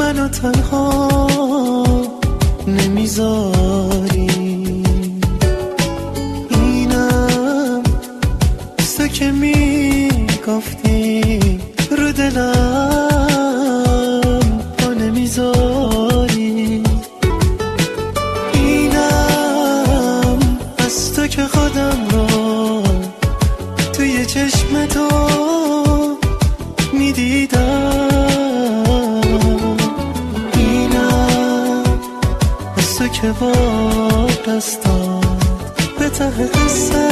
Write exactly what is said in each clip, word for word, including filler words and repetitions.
منو تنها نمیذاری. اینم تو که میگفتی رو دلم پا نمیذاری. اینم از تو که خودم رو توی چشم تو میدیدم. اینم از تو که با دستات به ته قصه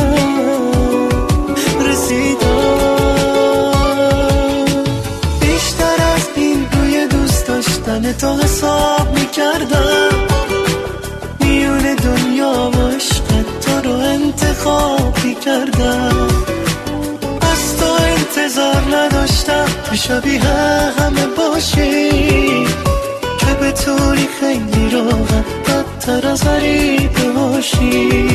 رسیدم. بیشتر از این روی دوست داشتن تو حساب میکردم. میون دنیا و عشق تو رو انتخاب میکردم. از تو انتظار نداشتم که شبیه همه باشی، که بتونی خیلی راحت بدتر از غریبه باشی.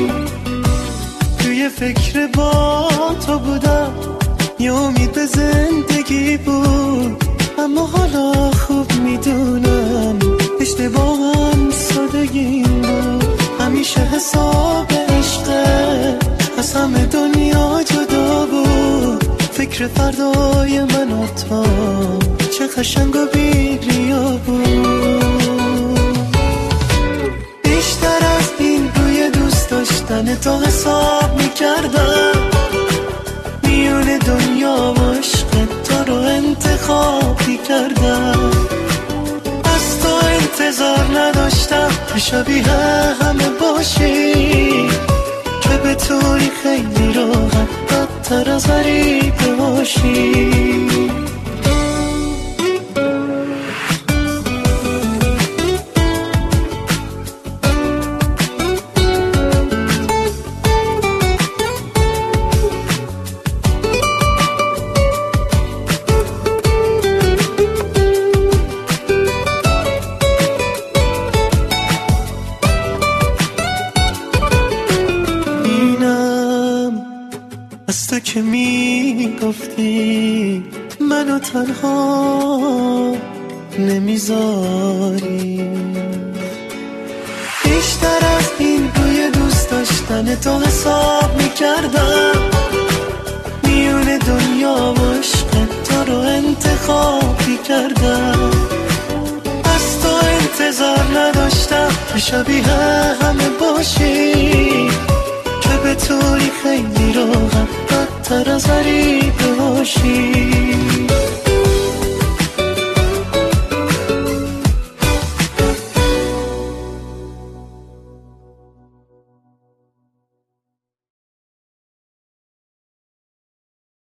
توی فکر با تو بودم، یه امید به زندگی بود، اما حالا خوب میدونم اشتباهم سادگی بود. همیشه حساب عشقه از همه دنیا جدا بود. فکر فردای من و تو چه قشنگ و بی ریا بود. بیشتر از این روی دوست داشتن تو حساب میکردم. میون دنیا و عشق تو رو انتخاب میکردم. از تو انتظار نداشتم که شبیه همه باشی، که بتونی خیلی راحت بدتر از غریبه باشی. از تو که میگفتی منو تنها نمیذاری. بیشتر از این روی دوست داشتن تو حساب میکردم. میون دنیا و عشق تو رو انتخاب میکردم. از تو انتظار نداشتم که شبیه همه باشی، که بتونی خیلی راحت بدتر از غریبه باشی.